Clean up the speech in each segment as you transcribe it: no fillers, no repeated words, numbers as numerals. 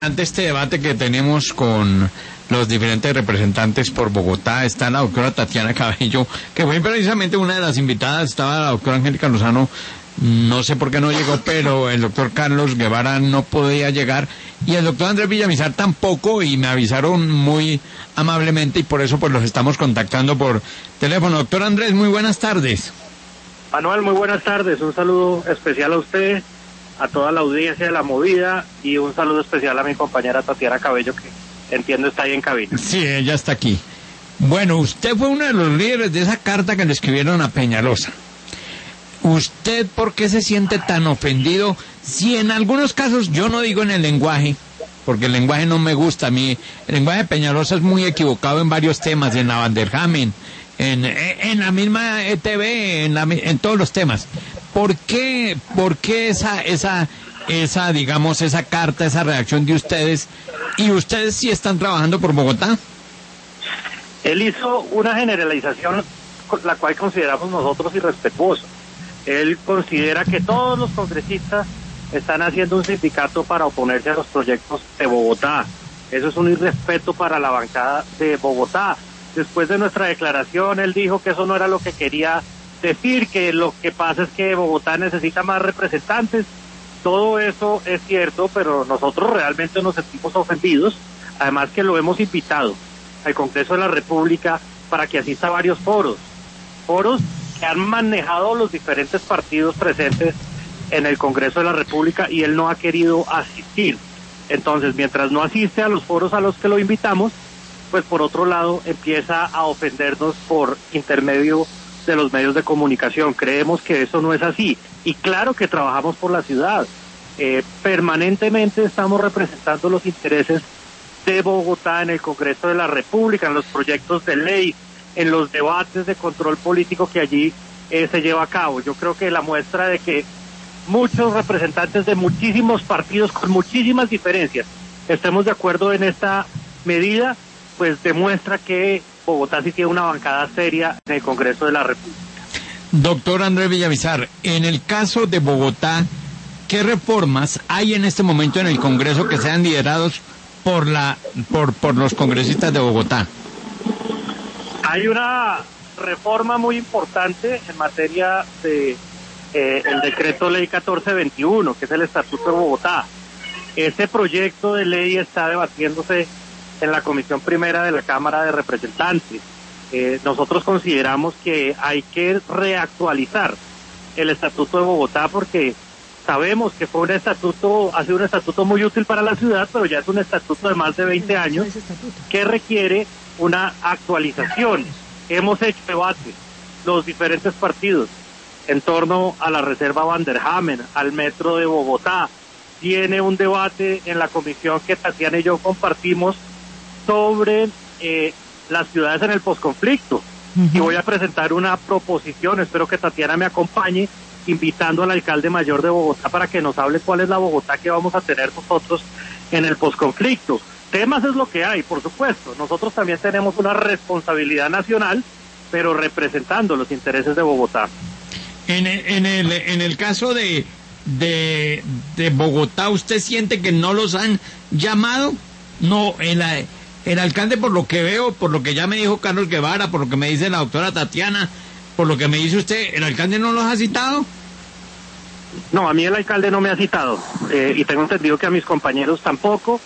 Ante este debate que tenemos con los diferentes representantes por Bogotá, está la doctora Tatiana Cabello, que fue precisamente una de las invitadas. Estaba la doctora Angélica Lozano, no sé por qué no llegó, pero el doctor Carlos Guevara no podía llegar, y el doctor Andrés Villamizar tampoco, y me avisaron muy amablemente, y por eso pues los estamos contactando por teléfono. Doctor Andrés, muy buenas tardes. Manuel, muy buenas tardes. Un saludo especial a usted, a toda la audiencia de La Movida, y un saludo especial a mi compañera Tatiana Cabello, que entiendo está ahí en cabina. Sí, ella está aquí. Bueno, usted fue uno de los líderes de esa carta que le escribieron a Peñalosa. ¿Usted por qué se siente tan ofendido? Si en algunos casos, yo no digo en el lenguaje, porque el lenguaje no me gusta a mí. El lenguaje de Peñalosa es muy equivocado en varios temas, en la Vanderhamen, en la misma ETV, en todos los temas. ¿Por qué esa digamos, esa carta, esa reacción de ustedes? ¿Y ustedes sí están trabajando por Bogotá? Él hizo una generalización, la cual consideramos nosotros irrespetuosa. Él considera que todos los congresistas están haciendo un sindicato para oponerse a los proyectos de Bogotá. Eso es un irrespeto para la bancada de Bogotá. Después de nuestra declaración, él dijo que eso no era lo que quería decir, que lo que pasa es que Bogotá necesita más representantes. Todo eso es cierto, pero nosotros realmente nos sentimos ofendidos, además que lo hemos invitado al Congreso de la República para que asista a varios foros que han manejado los diferentes partidos presentes en el Congreso de la República, y él no ha querido asistir. Entonces, mientras no asiste a los foros a los que lo invitamos, pues por otro lado empieza a ofendernos por intermedio de los medios de comunicación. Creemos que eso no es así, y claro que trabajamos por la ciudad. Permanentemente estamos representando los intereses de Bogotá en el Congreso de la República, en los proyectos de ley, en los debates de control político que allí se lleva a cabo. Yo creo que la muestra de que muchos representantes de muchísimos partidos con muchísimas diferencias estemos de acuerdo en esta medida, pues demuestra que Bogotá sí tiene una bancada seria en el Congreso de la República. Doctor Andrés Villamizar, en el caso de Bogotá, ¿qué reformas hay en este momento en el Congreso que sean liderados por los congresistas de Bogotá? Hay una reforma muy importante en materia de el decreto ley 1421, que es el Estatuto de Bogotá. Ese proyecto de ley está debatiéndose en la Comisión Primera de la Cámara de Representantes. Nosotros consideramos que hay que reactualizar el Estatuto de Bogotá, porque sabemos que ha sido un estatuto muy útil para la ciudad, pero ya es un estatuto de más de 20 años que requiere una actualización. Hemos hecho debates, los diferentes partidos, en torno a la reserva Vanderhamen, al metro de Bogotá. Tiene un debate en la comisión que Tatiana y yo compartimos sobre las ciudades en el posconflicto. Y voy a presentar una proposición, espero que Tatiana me acompañe, invitando al alcalde mayor de Bogotá para que nos hable cuál es la Bogotá que vamos a tener nosotros en el posconflicto. Temas es lo que hay, por supuesto. Nosotros también tenemos una responsabilidad nacional, pero representando los intereses de Bogotá. En el caso de Bogotá, ¿usted siente que no los han llamado? No, el alcalde, por lo que veo, por lo que ya me dijo Carlos Guevara, por lo que me dice la doctora Tatiana, por lo que me dice usted, ¿el alcalde no los ha citado? No, a mí el alcalde no me ha citado, y tengo entendido que a mis compañeros tampoco.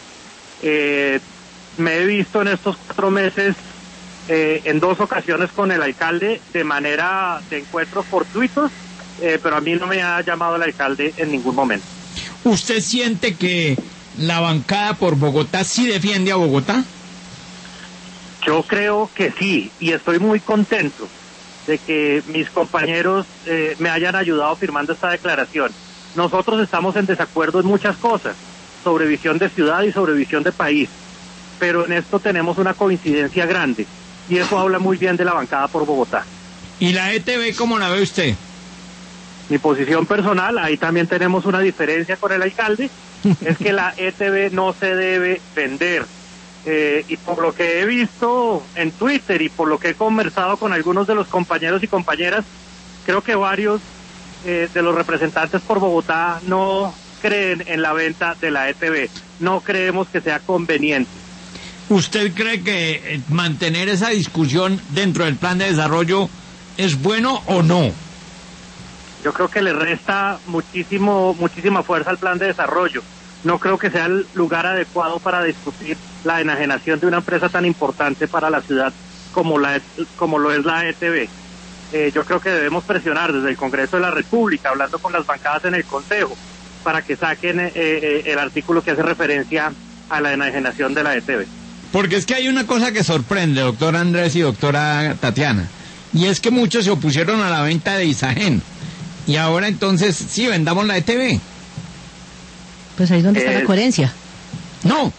Me he visto en estos 4 meses en 2 ocasiones con el alcalde de manera de encuentros fortuitos, pero a mí no me ha llamado el alcalde en ningún momento. ¿Usted siente que la bancada por Bogotá sí defiende a Bogotá? Yo creo que sí, y estoy muy contento de que mis compañeros me hayan ayudado firmando esta declaración. Nosotros estamos en desacuerdo en muchas cosas, sobre visión de ciudad y sobre visión de país, pero en esto tenemos una coincidencia grande, y eso habla muy bien de la bancada por Bogotá. ¿Y la ETV cómo la ve usted? Mi posición personal, ahí también tenemos una diferencia con el alcalde, es que la ETV no se debe vender. Y por lo que he visto en Twitter y por lo que he conversado con algunos de los compañeros y compañeras, creo que varios de los representantes por Bogotá no creen en la venta de la ETB. No creemos que sea conveniente. ¿Usted cree que mantener esa discusión dentro del plan de desarrollo es bueno o no? Yo creo que le resta muchísima fuerza al plan de desarrollo. No creo que sea el lugar adecuado para discutir la enajenación de una empresa tan importante para la ciudad como lo es la ETB. Yo creo que debemos presionar desde el Congreso de la República, hablando con las bancadas en el Consejo, para que saquen el artículo que hace referencia a la enajenación de la ETB. Porque es que hay una cosa que sorprende, doctor Andrés y doctora Tatiana, y es que muchos se opusieron a la venta de Isagen, y ahora entonces sí, vendamos la ETB. Pues ahí es donde está la coherencia. No,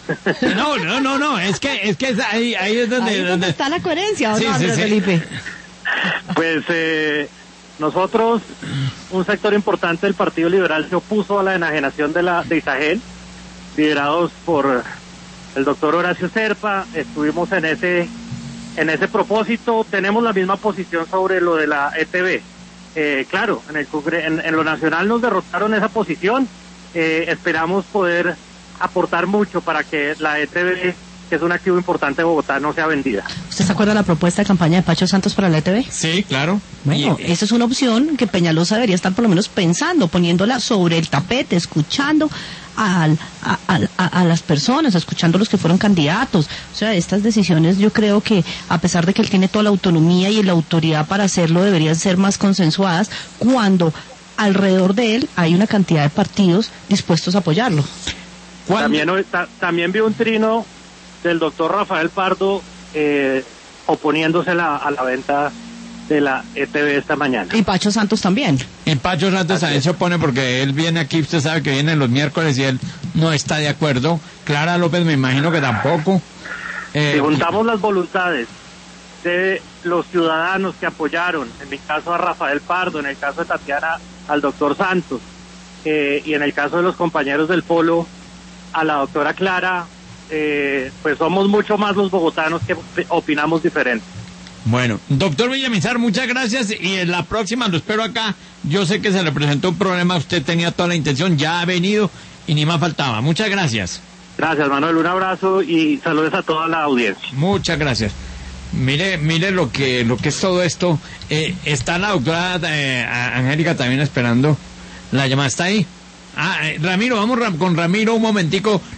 es que ahí es donde está la coherencia, ¿o sí, no, Andrés Felipe? Pues nosotros, un sector importante del Partido Liberal se opuso a la enajenación de Isagen, liderados por el doctor Horacio Serpa. Estuvimos en ese propósito. Tenemos la misma posición sobre lo de la ETB. Claro, en lo nacional nos derrotaron esa posición. Esperamos poder aportar mucho para que la ETB, que es un activo importante de Bogotá, no sea vendida. ¿Usted se acuerda de la propuesta de campaña de Pacho Santos para la ETB? Sí, claro. Bueno, esa es una opción que Peñalosa debería estar por lo menos pensando, poniéndola sobre el tapete, escuchando a las personas, escuchando a los que fueron candidatos. O sea, estas decisiones yo creo que, a pesar de que él tiene toda la autonomía y la autoridad para hacerlo, deberían ser más consensuadas alrededor de él hay una cantidad de partidos dispuestos a apoyarlo. También vi un trino del doctor Rafael Pardo oponiéndose a la venta de la ETB esta mañana. Y Pacho Santos también. Y Pacho Santos también se opone porque él viene aquí, usted sabe que viene los miércoles y él no está de acuerdo. Clara López me imagino que tampoco. Si juntamos las voluntades de los ciudadanos que apoyaron, en mi caso a Rafael Pardo, en el caso de Tatiana al doctor Santos, y en el caso de los compañeros del Polo a la doctora Clara, pues somos mucho más los bogotanos que opinamos diferente. Bueno, doctor Villamizar, muchas gracias, y en la próxima lo espero acá. Yo sé que se le presentó un problema, usted tenía toda la intención, ya ha venido y ni más faltaba. Muchas gracias. Gracias, Manuel, un abrazo y saludos a toda la audiencia. Muchas gracias. Mire lo que es todo esto. Está la doctora Angélica también esperando la llamada. ¿Está ahí? Ramiro, vamos con Ramiro un momentico.